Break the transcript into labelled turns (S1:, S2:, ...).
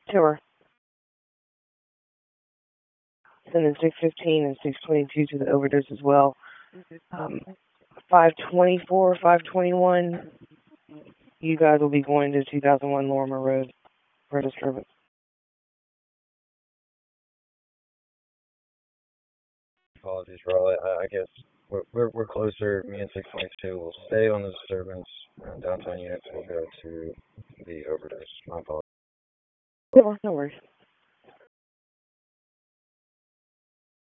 S1: Tour. Sending 615 and 622 to the overdose as well. 524, 521, you guys will be going to 2001 Lorimer Road for disturbance.
S2: Apologies, Raleigh. I guess we're closer. Me and 622 will stay on the disturbance, and downtown units will go to the overdose. My apologies.
S1: No worries.